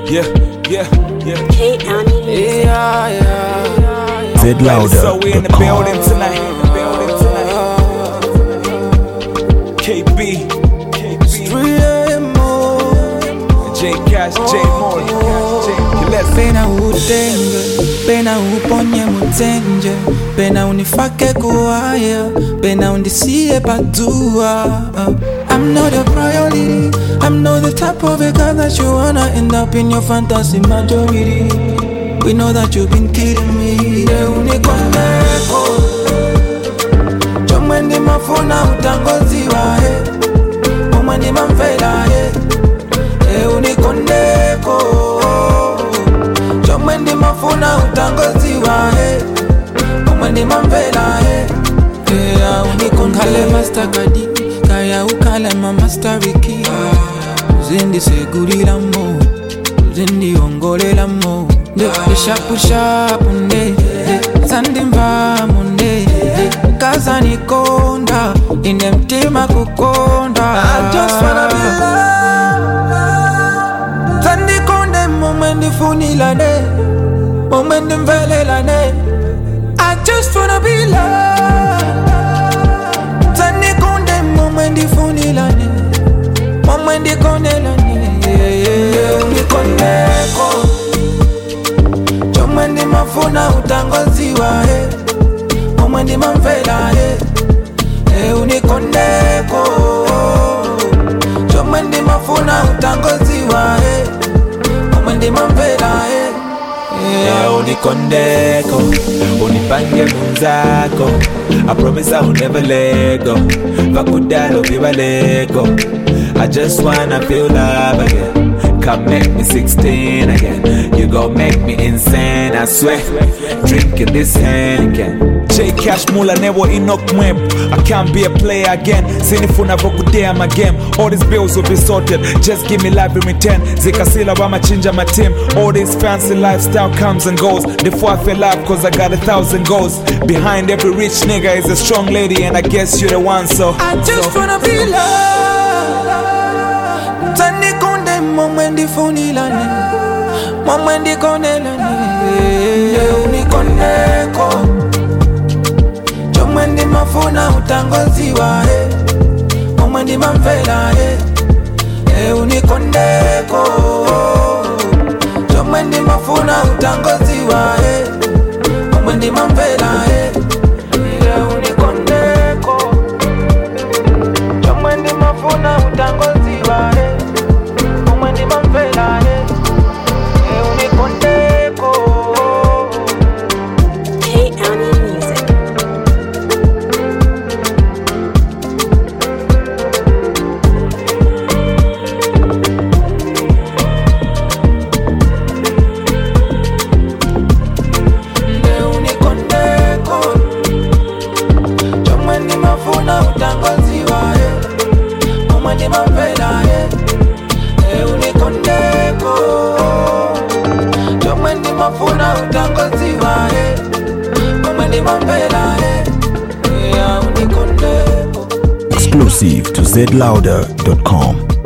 Zed Louder. So we in the building tonight. KB, J Cash, J Moore. Pena utenge, pena uponye mutenje, pena unifake kuwaya, pena undisie padua. I'm not a priority, I'm not the type of a girl that you wanna end up in your fantasy majority. We know that you've been kidding me. Unikondeko, chomwendi mafuna utangoziwa umwendi mamfela unikondeko, chomwendi mafuna utangoziwa umwendi mamfela unikondale master kadi kaya ukale ma master wiki uzindi segurira mo uzindi ongolela mo pusha punde sandi mvamunde kaza nikonda ine mtima kukonda I just wanna be loved sandi konde momendi funilane momendi mvelelane I just wanna be loved sandi konde momendi funilane momendi konelane unikondeko chomwendi mafuna utangoziwa umwendi mamfela unikondeko, chomwendi mafuna utangoziwa umwendi mamfela unikondeko, unipange munzako. I promise I will never let go. Vakudalo vivaleko. I just wanna feel love again. Come make me 16 again. You gon' make me insane, I swear. Drinking this hand again. J Cash Mula never enough mwembu. I can't be a player again. Sinifuna vokudea my game. All these bills will be sorted. Just give me life in return. Zikasila wama chinja my team. All this fancy lifestyle comes and goes. Before I feel life cause I got 1,000 goals. Behind every rich nigga is a strong lady, and I guess you're the one, so I just wanna be loved. Tani konde momendi funilane momendi konelane unikondeko, chomwendi mafuna utangoziwa momendi mamfela unikondeko, chomwendi mafuna utangoziwa momendi mamfela unikondeko, chomwendi mafuna utangoziwa umwendi mamfela unikondeko. Exclusive to zlouder.com.